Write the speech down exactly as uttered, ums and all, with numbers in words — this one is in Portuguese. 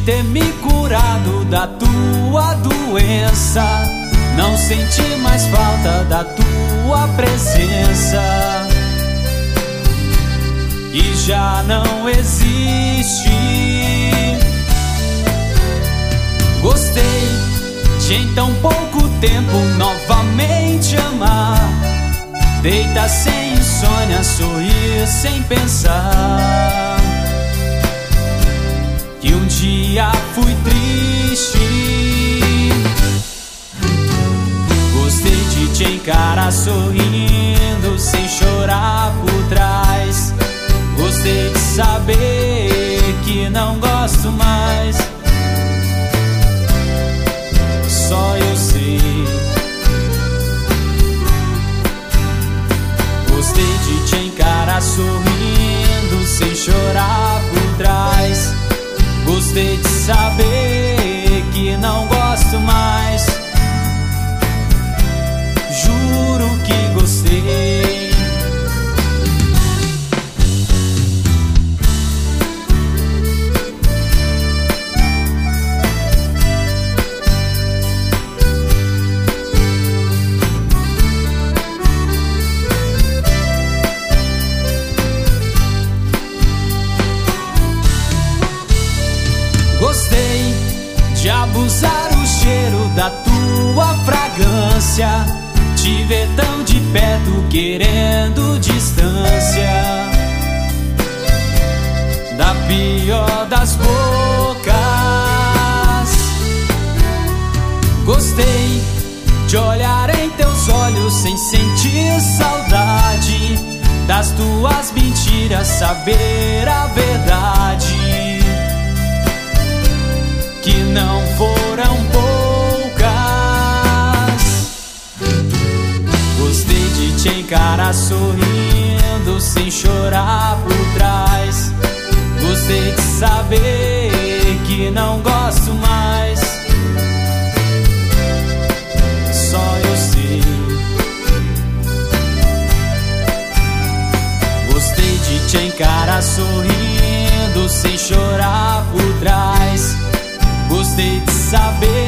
ter me curado da tua doença. Não senti mais falta da tua presença. E já não existe. Gostei de em tão pouco tempo novamente amar. Deita sem insônia, sorrir sem pensar. Que um dia fui triste. Gostei de te encarar sorrindo, sem chorar por trás. Gostei de saber que não gosto mais. Só eu sei. Gostei de te encarar sorrindo, sem chorar por trás. Gostei de saber que não gosto mais. Juro que gostei. Gostei de abusar o cheiro da tua fragrância. Te ver tão de perto, querendo distância. Da pior das bocas. Gostei de olhar em teus olhos sem sentir saudade. Das tuas mentiras, saber a verdade. Que não foram poucas. Gostei de te encarar sorrindo, sem chorar por trás. Gostei de saber que não gosto mais. Só eu sei. Gostei de te encarar sorrindo, sem chorar por trás. Gostei de saber